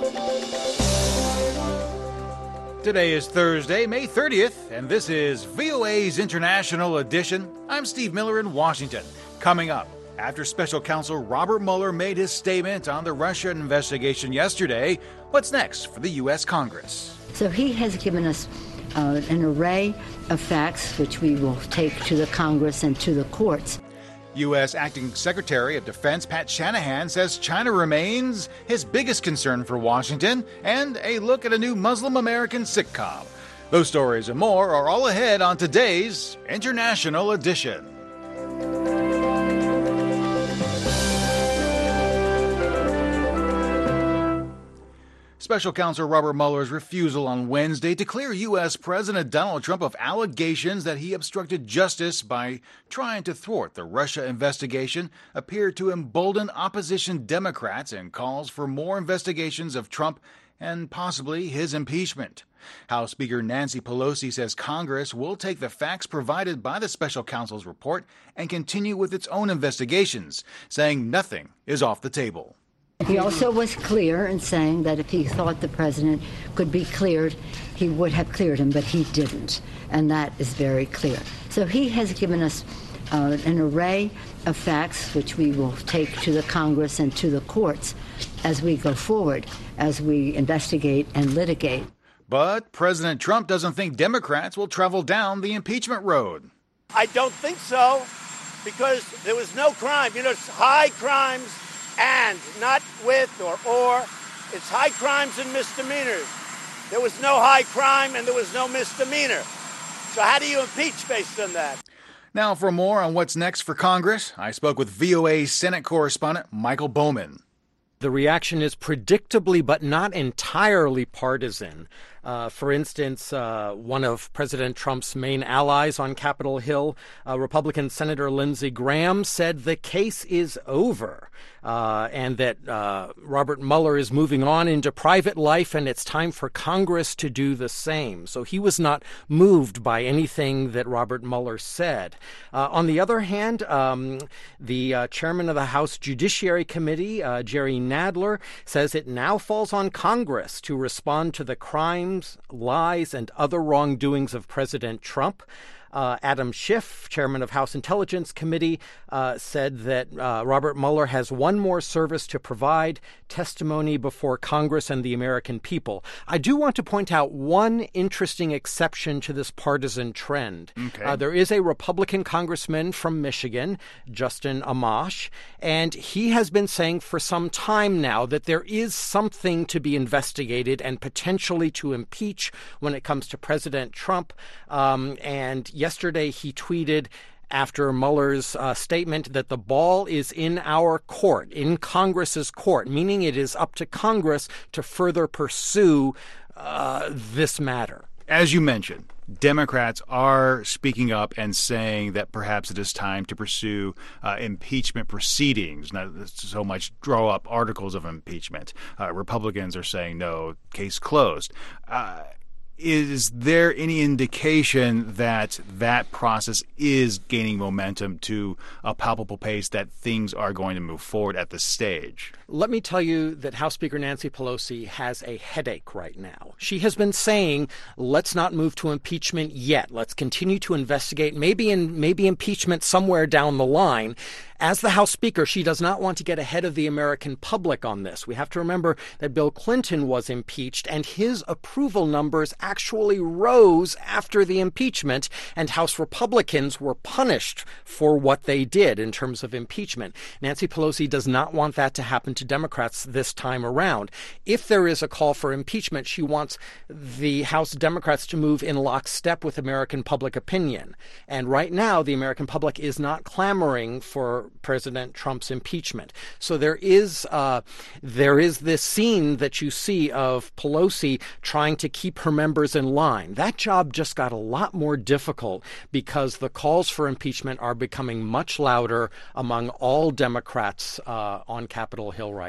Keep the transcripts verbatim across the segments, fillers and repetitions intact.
Today is Thursday, May thirtieth, and this is V O A's International Edition. I'm Steve Miller in Washington. Coming up, after Special Counsel Robert Mueller made his statement on the Russia investigation yesterday, what's next for the U S. Congress? So he has given us uh, an array of facts, which we will take to the Congress and to the courts. U S. Acting Secretary of Defense Pat Shanahan says China remains his biggest concern for Washington, and a look at a new Muslim American sitcom. Those stories and more are all ahead on today's International Edition. Special Counsel Robert Mueller's refusal on Wednesday to clear U S. President Donald Trump of allegations that he obstructed justice by trying to thwart the Russia investigation appeared to embolden opposition Democrats and calls for more investigations of Trump and possibly his impeachment. House Speaker Nancy Pelosi says Congress will take the facts provided by the special counsel's report and continue with its own investigations, saying nothing is off the table. He also was clear in saying that if he thought the president could be cleared, he would have cleared him, but he didn't. And that is very clear. So he has given us uh, an array of facts, which we will take to the Congress and to the courts as we go forward, as we investigate and litigate. But President Trump doesn't think Democrats will travel down the impeachment road. I don't think so, because there was no crime. You know, it's high crimes and, not with or or. It's high crimes and misdemeanors. There was no high crime and there was no misdemeanor. So how do you impeach based on that? Now, for more on what's next for Congress, I spoke with V O A's Senate correspondent Michael Bowman. The reaction is predictably but not entirely partisan. Uh, for instance, uh, one of President Trump's main allies on Capitol Hill, uh, Republican Senator Lindsey Graham, said the case is over uh, and that uh, Robert Mueller is moving on into private life and it's time for Congress to do the same. So he was not moved by anything that Robert Mueller said. Uh, on the other hand, um, the uh, chairman of the House Judiciary Committee, uh, Jerry Nadler, says it now falls on Congress to respond to the crimes, lies, and other wrongdoings of President Trump. Uh, Adam Schiff, chairman of House Intelligence Committee, uh, said that uh, Robert Mueller has one more service to provide, testimony before Congress and the American people. I do want to point out one interesting exception to this partisan trend. Okay. Uh, there is a Republican congressman from Michigan, Justin Amash, and he has been saying for some time now that there is something to be investigated and potentially to impeach when it comes to President Trump. Um, and Yesterday, he tweeted after Mueller's uh, statement that the ball is in our court, in Congress's court, meaning it is up to Congress to further pursue uh, this matter. As you mentioned, Democrats are speaking up and saying that perhaps it is time to pursue uh, impeachment proceedings, not so much draw up articles of impeachment. Uh, Republicans are saying no, case closed. Uh, Is there any indication that that process is gaining momentum to a palpable pace, that things are going to move forward at this stage? Let me tell you that House Speaker Nancy Pelosi has a headache right now. She has been saying, let's not move to impeachment yet. Let's continue to investigate, maybe in maybe impeachment somewhere down the line. As the House Speaker, she does not want to get ahead of the American public on this. We have to remember that Bill Clinton was impeached, and his approval numbers actually rose after the impeachment, and House Republicans were punished for what they did in terms of impeachment. Nancy Pelosi does not want that to happen to Democrats this time around. If there is a call for impeachment, she wants the House Democrats to move in lockstep with American public opinion. And right now, the American public is not clamoring for President Trump's impeachment. So there is uh, there is this scene that you see of Pelosi trying to keep her members in line. That job just got a lot more difficult because the calls for impeachment are becoming much louder among all Democrats uh, on Capitol Hill right now.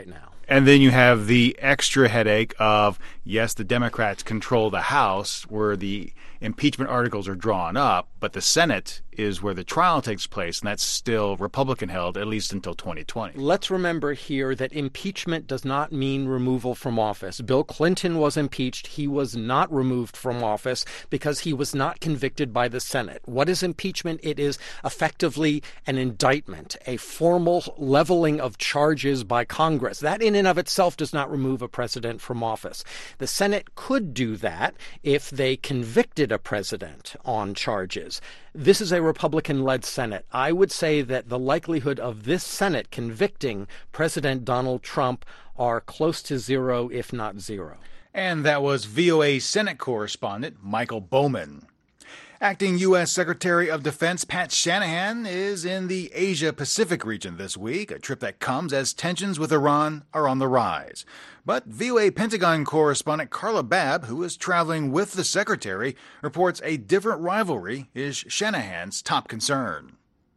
And then you have the extra headache of, yes, the Democrats control the House where the impeachment articles are drawn up, but the Senate is where the trial takes place, and that's still Republican-held, at least until twenty twenty. Let's remember here that impeachment does not mean removal from office. Bill Clinton was impeached. He was not removed from office because he was not convicted by the Senate. What is impeachment? It is effectively an indictment, a formal leveling of charges by Congress. That in and of itself does not remove a president from office. The Senate could do that if they convicted a president on charges. This is a Republican-led Senate. I would say that the likelihood of this Senate convicting President Donald Trump are close to zero, if not zero. And that was V O A Senate correspondent Michael Bowman. Acting U S Secretary of Defense Pat Shanahan is in the Asia-Pacific region this week, a trip that comes as tensions with Iran are on the rise. But V O A Pentagon correspondent Carla Babb, who is traveling with the Secretary, reports a different rivalry is Shanahan's top concern.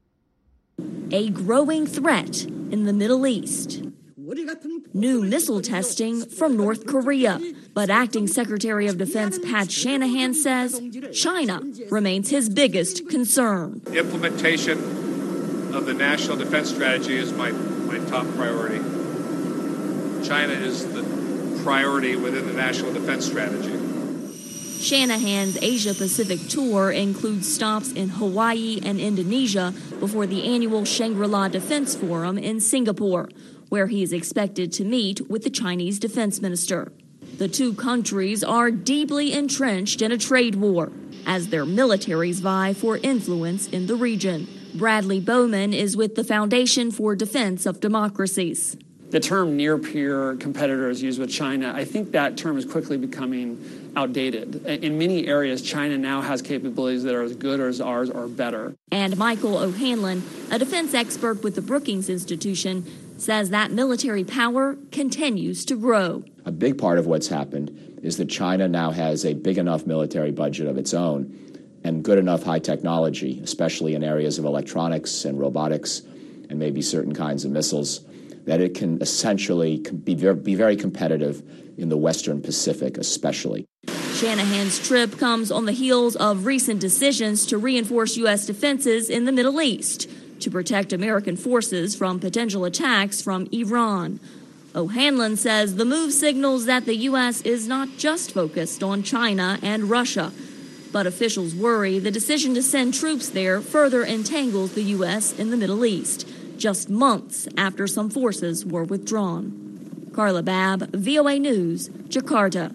A growing threat in the Middle East. New missile testing from North Korea. But Acting Secretary of Defense Pat Shanahan says China remains his biggest concern. Implementation of the National Defense Strategy is my, my top priority. China is the priority within the National Defense Strategy. Shanahan's Asia-Pacific tour includes stops in Hawaii and Indonesia before the annual Shangri-La Defense Forum in Singapore, where he is expected to meet with the Chinese defense minister. The two countries are deeply entrenched in a trade war as their militaries vie for influence in the region. Bradley Bowman is with the Foundation for Defense of Democracies. The term near-peer competitor is used with China. I think that term is quickly becoming outdated. In many areas, China now has capabilities that are as good as ours or better. And Michael O'Hanlon, a defense expert with the Brookings Institution, says that military power continues to grow. A big part of what's happened is that China now has a big enough military budget of its own and good enough high technology, especially in areas of electronics and robotics and maybe certain kinds of missiles, that it can essentially be very, be very competitive in the Western Pacific especially. Shanahan's trip comes on the heels of recent decisions to reinforce U S defenses in the Middle East to protect American forces from potential attacks from Iran. O'Hanlon says the move signals that the U S is not just focused on China and Russia, but officials worry the decision to send troops there further entangles the U S in the Middle East, just months after some forces were withdrawn. Carla Babb, V O A News, Jakarta.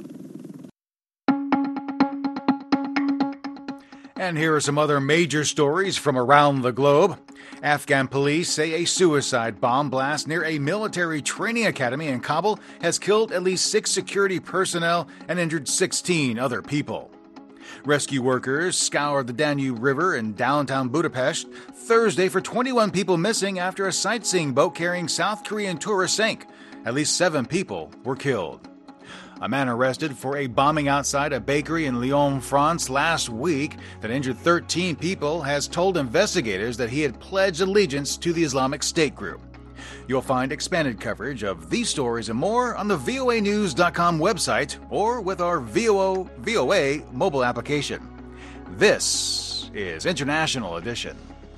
And here are some other major stories from around the globe. Afghan police say a suicide bomb blast near a military training academy in Kabul has killed at least six security personnel and injured sixteen other people. Rescue workers scoured the Danube River in downtown Budapest Thursday for twenty-one people missing after a sightseeing boat carrying South Korean tourists sank. At least seven people were killed. A man arrested for a bombing outside a bakery in Lyon, France last week that injured thirteen people has told investigators that he had pledged allegiance to the Islamic State group. You'll find expanded coverage of these stories and more on the V O A news dot com website or with our V O A mobile application. This is International Edition.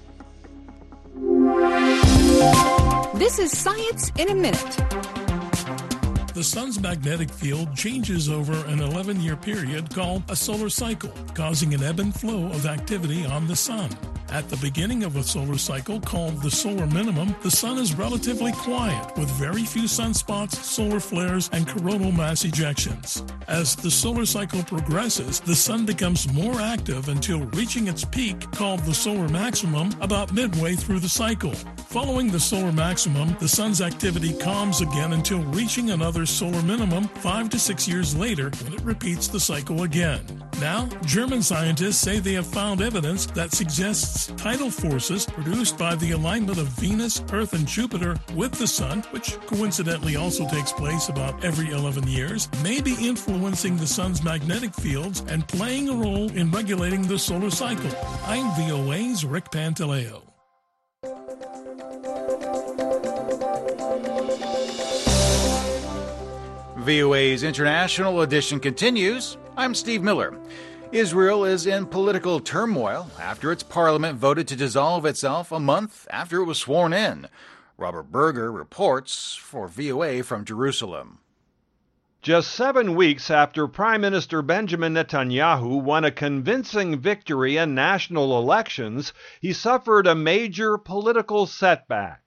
This is Science in a Minute. The sun's magnetic field changes over an eleven-year period called a solar cycle, causing an ebb and flow of activity on the sun. At the beginning of a solar cycle, called the solar minimum, the sun is relatively quiet, with very few sunspots, solar flares, and coronal mass ejections. As the solar cycle progresses, the sun becomes more active until reaching its peak, called the solar maximum, about midway through the cycle. Following the solar maximum, the sun's activity calms again until reaching another solar minimum five to six years later when it repeats the cycle again. Now, German scientists say they have found evidence that suggests tidal forces produced by the alignment of Venus, Earth, and Jupiter with the sun, which coincidentally also takes place about every eleven years, may be influencing the sun's magnetic fields and playing a role in regulating the solar cycle. I'm V O A's Rick Pantaleo. V O A's International Edition continues. I'm Steve Miller. Israel is in political turmoil after its parliament voted to dissolve itself a month after it was sworn in. Robert Berger reports for V O A from Jerusalem. Just seven weeks after Prime Minister Benjamin Netanyahu won a convincing victory in national elections, he suffered a major political setback.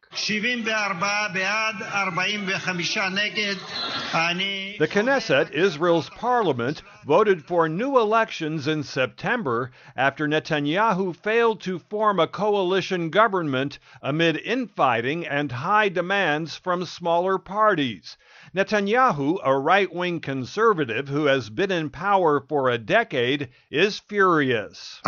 The Knesset, Israel's parliament, voted for new elections in September after Netanyahu failed to form a coalition government amid infighting and high demands from smaller parties. Netanyahu, a right-wing conservative who has been in power for a decade, is furious.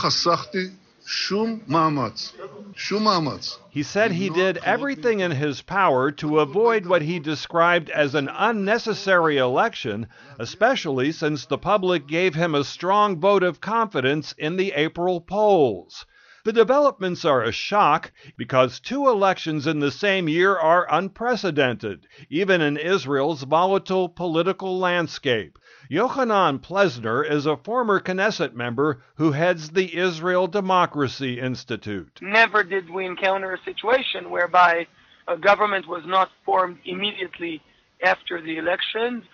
He said he did everything in his power to avoid what he described as an unnecessary election, especially since the public gave him a strong vote of confidence in the April polls. The developments are a shock because two elections in the same year are unprecedented, even in Israel's volatile political landscape. Yochanan Plesner is a former Knesset member who heads the Israel Democracy Institute. Never did we encounter a situation whereby a government was not formed immediately after the election,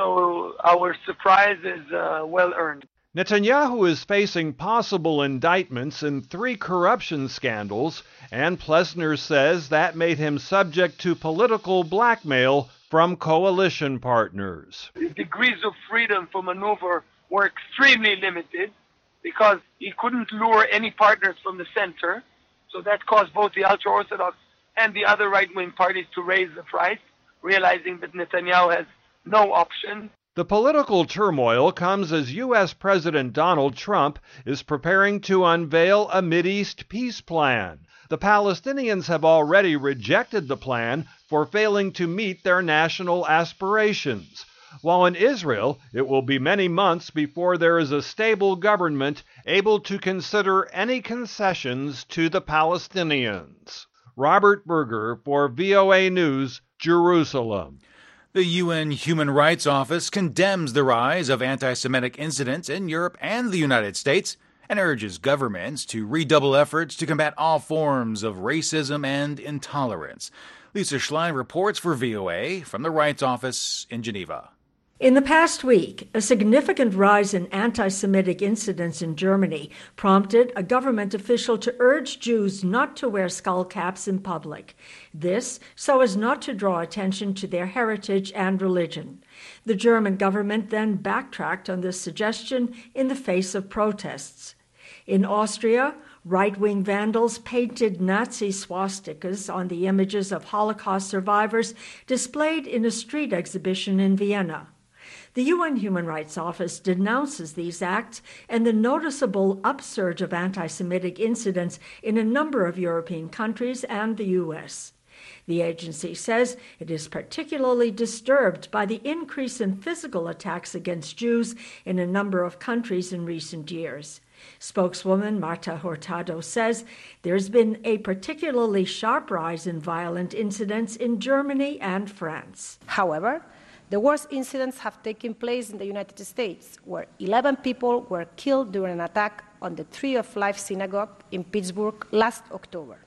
so our surprise is uh, well earned. Netanyahu is facing possible indictments in three corruption scandals, and Plesner says that made him subject to political blackmail from coalition partners. The degrees of freedom for maneuver were extremely limited because he couldn't lure any partners from the center, so that caused both the ultra-Orthodox and the other right-wing parties to raise the price, realizing that Netanyahu has no option. The political turmoil comes as U S President Donald Trump is preparing to unveil a Mideast peace plan. The Palestinians have already rejected the plan for failing to meet their national aspirations, while in Israel it will be many months before there is a stable government able to consider any concessions to the Palestinians. Robert Berger for V O A News, Jerusalem. The U N Human Rights Office condemns the rise of anti-Semitic incidents in Europe and the United States and urges governments to redouble efforts to combat all forms of racism and intolerance. Lisa Schlein reports for V O A from the Rights Office in Geneva. In the past week, a significant rise in anti-Semitic incidents in Germany prompted a government official to urge Jews not to wear skull caps in public. This so as not to draw attention to their heritage and religion. The German government then backtracked on this suggestion in the face of protests. In Austria, right-wing vandals painted Nazi swastikas on the images of Holocaust survivors displayed in a street exhibition in Vienna. The U N Human Rights Office denounces these acts and the noticeable upsurge of anti-Semitic incidents in a number of European countries and the U S. The agency says it is particularly disturbed by the increase in physical attacks against Jews in a number of countries in recent years. Spokeswoman Marta Hurtado says there's been a particularly sharp rise in violent incidents in Germany and France. However, the worst incidents have taken place in the United States, where eleven people were killed during an attack on the Tree of Life Synagogue in Pittsburgh last October.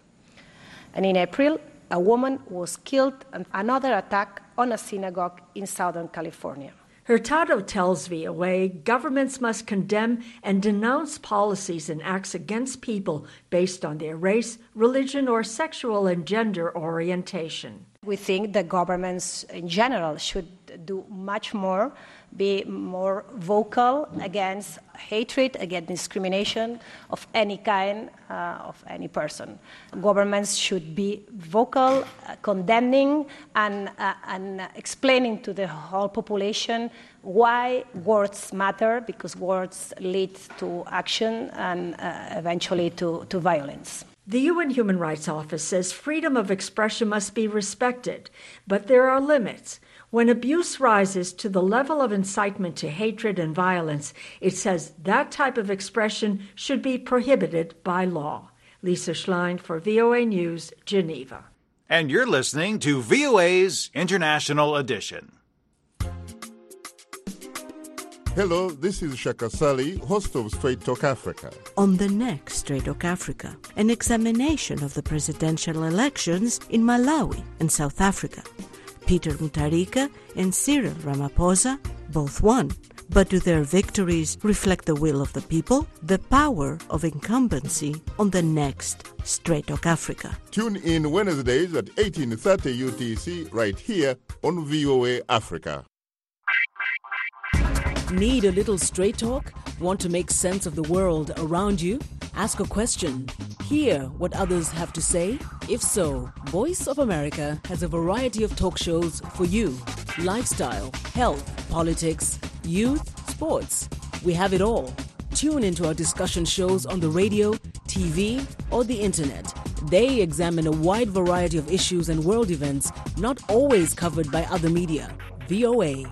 And in April, a woman was killed in another attack on a synagogue in Southern California. Hurtado tells V O A governments must condemn and denounce policies and acts against people based on their race, religion, or sexual and gender orientation. We think that governments in general should do much more, be more vocal against hatred, against discrimination of any kind, uh, of any person. Governments should be vocal, uh, condemning and, uh, and explaining to the whole population why words matter, because words lead to action and uh, eventually to, to violence. The U N Human Rights Office says freedom of expression must be respected, but there are limits. When abuse rises to the level of incitement to hatred and violence, it says that type of expression should be prohibited by law. Lisa Schlein for V O A News, Geneva. And you're listening to V O A's International Edition. Hello, this is Shaka Sali, host of Straight Talk Africa. On the next Straight Talk Africa, an examination of the presidential elections in Malawi and South Africa. Peter Mutharika and Cyril Ramaphosa both won. But do their victories reflect the will of the people? The power of incumbency on the next Straight Talk Africa. Tune in Wednesdays at eighteen thirty U T C right here on V O A Africa. Need a little straight talk? Want to make sense of the world around you? Ask a question. Hear what others have to say? If so, Voice of America has a variety of talk shows for you. Lifestyle, health, politics, youth, sports. We have it all. Tune into our discussion shows on the radio, T V, or the internet. They examine a wide variety of issues and world events not always covered by other media. V O A.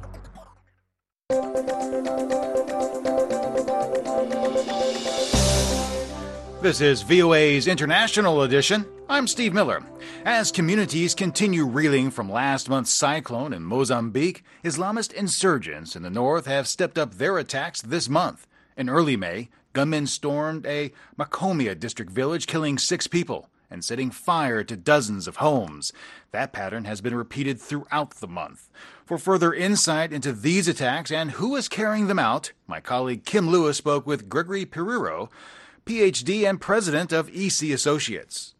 This is V O A's International Edition. I'm Steve Miller. As communities continue reeling from last month's cyclone in Mozambique, Islamist insurgents in the north have stepped up their attacks this month. In early May, gunmen stormed a Macomia district village, killing six people and setting fire to dozens of homes. That pattern has been repeated throughout the month. For further insight into these attacks and who is carrying them out, my colleague Kim Lewis spoke with Gregory Periro, P H D and president of E C Associates.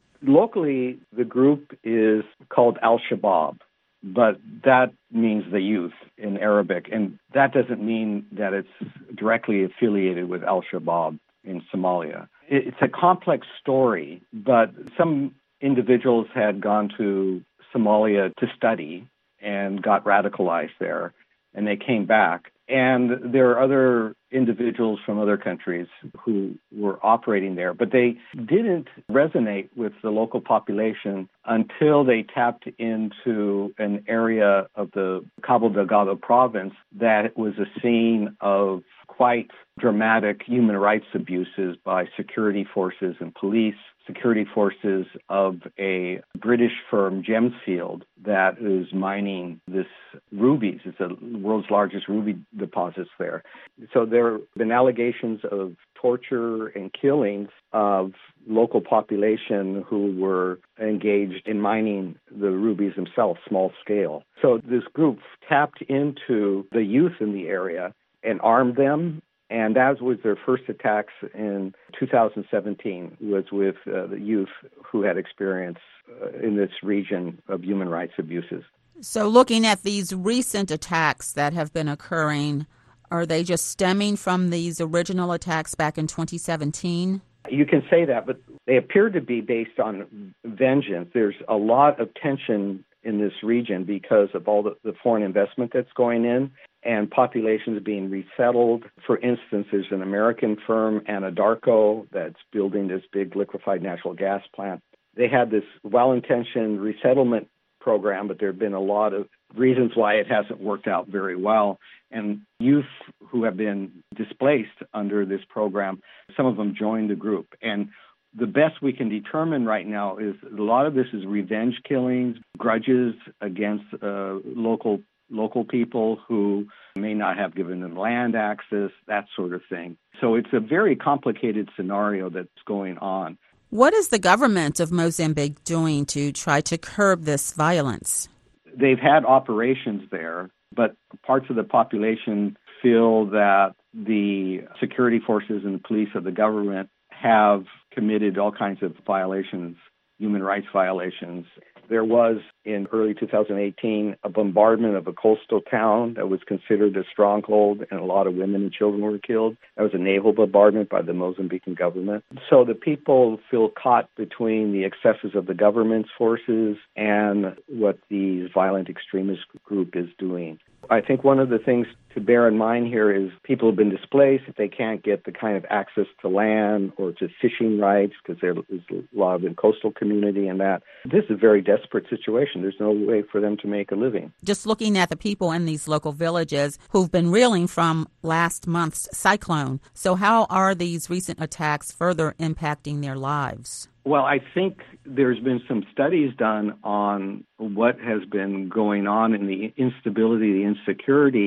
Locally, the group is called Al-Shabaab, but that means the youth in Arabic, and that doesn't mean that it's directly affiliated with Al-Shabaab in Somalia. It's a complex story, but some individuals had gone to Somalia to study and got radicalized there, and they came back. And there are other individuals from other countries who were operating there, but they didn't resonate with the local population until they tapped into an area of the Cabo Delgado province that was a scene of quite dramatic human rights abuses by security forces and police, security forces of a British firm, Gemsfield, that is mining this rubies. It's the world's largest ruby deposits there. So there have been allegations of torture and killings of local population who were engaged in mining the rubies themselves, small scale. So this group tapped into the youth in the area and armed them. And that was their first attacks in two thousand seventeen, was with uh, the youth who had experience uh, in this region of human rights abuses. So looking at these recent attacks that have been occurring, are they just stemming from these original attacks back in twenty seventeen? You can say that, but they appear to be based on vengeance. There's a lot of tension in this region because of all the, the foreign investment that's going in and populations being resettled. For instance, there's an American firm, Anadarko, that's building this big liquefied natural gas plant. They had this well-intentioned resettlement program, but there have been a lot of reasons why it hasn't worked out very well. And youth who have been displaced under this program, some of them joined the group. And the best we can determine right now is a lot of this is revenge killings, grudges against uh, local local people who may not have given them land access, that sort of thing. So it's a very complicated scenario that's going on. What is the government of Mozambique doing to try to curb this violence? They've had operations there, but parts of the population feel that the security forces and the police of the government have committed all kinds of violations, human rights violations. There was, in early two thousand eighteen, a bombardment of a coastal town that was considered a stronghold, and a lot of women and children were killed. That was a naval bombardment by the Mozambican government. So the people feel caught between the excesses of the government's forces and what the violent extremist group is doing. I think one of the things to bear in mind here is people have been displaced. If they can't get the kind of access to land or to fishing rights, because there's a lot of in coastal community and that, this is a very desperate situation. There's no way for them to make a living. Just looking at the people in these local villages who've been reeling from last month's cyclone. So how are these recent attacks further impacting their lives? Well, I think there's been some studies done on what has been going on in the instability, the insecurity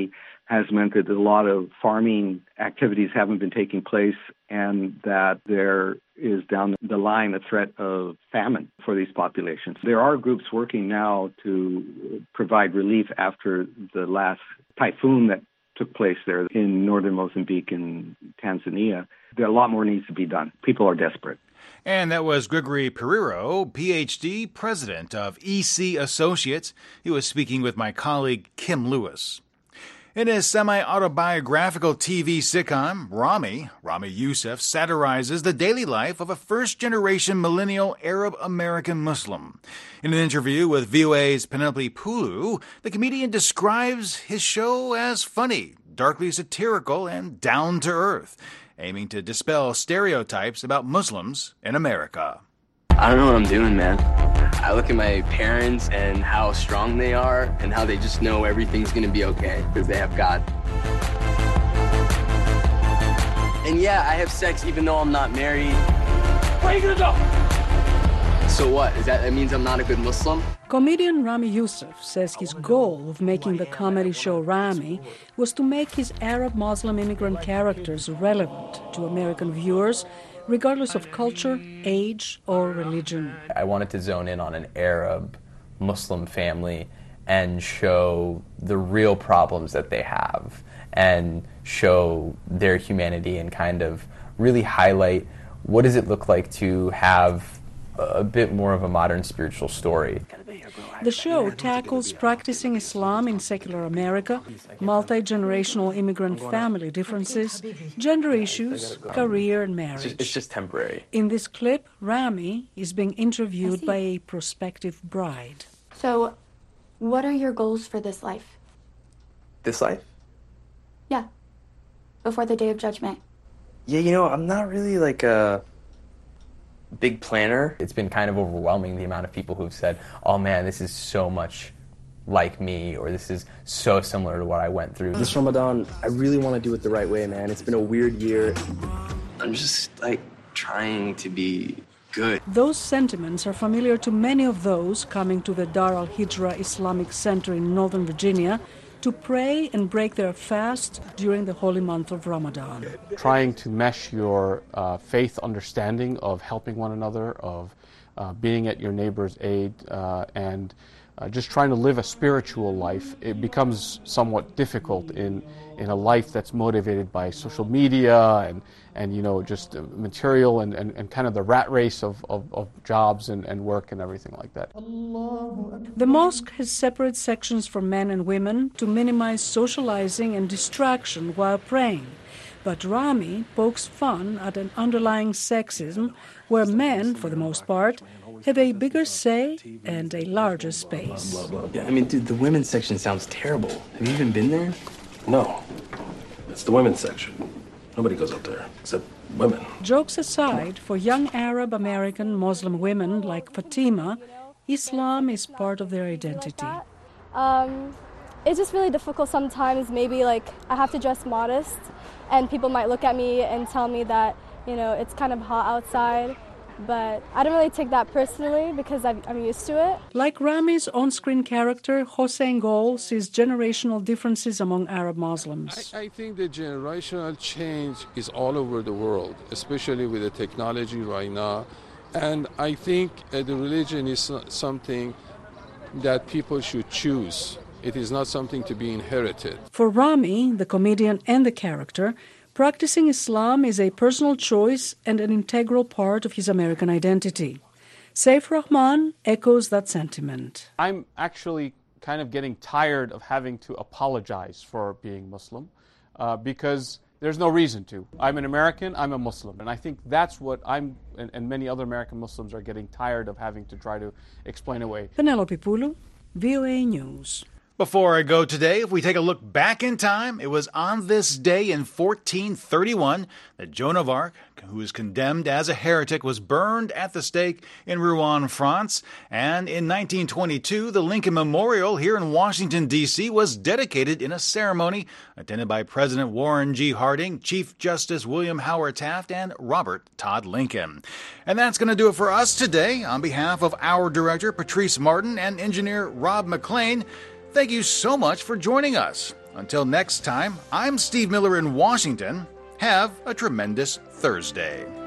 has meant that a lot of farming activities haven't been taking place, and that there is down the line a threat of famine for these populations. There are groups working now to provide relief after the last typhoon that took place there in northern Mozambique and Tanzania. There, a lot more needs to be done. People are desperate. And that was Gregory Pereiro, P H D, president of E C Associates. He was speaking with my colleague Kim Lewis. In his semi-autobiographical T V sitcom, Rami, Rami Youssef satirizes the daily life of a first-generation millennial Arab-American Muslim. In an interview with V O A's Penelope Pulu, the comedian describes his show as funny, darkly satirical, and down-to-earth, aiming to dispel stereotypes about Muslims in America. I don't know what I'm doing, man. I look at my parents and how strong they are and how they just know everything's going to be okay because they have God. And yeah, I have sex even though I'm not married. Where are you going to go? So what? Is that, that means I'm not a good Muslim? Comedian Rami Youssef says his goal of making the comedy show Rami was to make his Arab Muslim immigrant characters relevant to American viewers, regardless of culture, age, or religion. I wanted to zone in on an Arab Muslim family and show the real problems that they have and show their humanity and kind of really highlight what does it look like to have a bit more of a modern spiritual story. The show tackles practicing Islam in secular America, multi-generational immigrant family differences, gender issues, career and marriage. It's just, it's just temporary. In this clip, Rami is being interviewed by a prospective bride. So, what are your goals for this life? This life? Yeah. Before the Day of Judgment. Yeah, you know, I'm not really like a big planner. It's been kind of overwhelming, the amount of people who've said, oh man, this is so much like me, or this is so similar to what I went through. This Ramadan, I really want to do it the right way, man. It's been a weird year. I'm just, like, trying to be good. Those sentiments are familiar to many of those coming to the Dar al-Hijra Islamic Center in Northern Virginia to pray and break their fast during the holy month of Ramadan. Trying to mesh your uh, faith understanding of helping one another, of uh, being at your neighbor's aid, uh, and uh, just trying to live a spiritual life, it becomes somewhat difficult in, in a life that's motivated by social media and, and you know, just material and, and, and kind of the rat race of, of, of jobs and, and work and everything like that. The mosque has separate sections for men and women to minimize socializing and distraction while praying. But Rami pokes fun at an underlying sexism where men, for the most part, have a bigger say and a larger space. Yeah, I mean, dude, the women's section sounds terrible. Have you even been there? No. It's the women's section. Nobody goes up there, except women. Jokes aside, for young Arab American Muslim women like Fatima, Islam is part of their identity. Um, it's just really difficult sometimes. Maybe like I have to dress modest, and people might look at me and tell me that, you know, it's kind of hot outside. But I don't really take that personally because I'm, I'm used to it. Like Rami's on-screen character, Hossein Gol sees generational differences among Arab Muslims. I, I think the generational change is all over the world, especially with the technology right now. And I think uh, the religion is something that people should choose. It is not something to be inherited. For Rami, the comedian and the character, practicing Islam is a personal choice and an integral part of his American identity. Saif Rahman echoes that sentiment. I'm actually kind of getting tired of having to apologize for being Muslim uh, because there's no reason to. I'm an American, I'm a Muslim, and I think that's what I'm and, and many other American Muslims are getting tired of having to try to explain away. Penelope Pulu, V O A News. Before I go today, if we take a look back in time, it was on this day in fourteen thirty-one that Joan of Arc, who was condemned as a heretic, was burned at the stake in Rouen, France. And in nineteen twenty-two, the Lincoln Memorial here in Washington, D C was dedicated in a ceremony attended by President Warren G. Harding, Chief Justice William Howard Taft, and Robert Todd Lincoln. And that's going to do it for us today. On behalf of our director, Patrice Martin, and engineer Rob McLean, thank you so much for joining us. Until next time, I'm Steve Miller in Washington. Have a tremendous Thursday.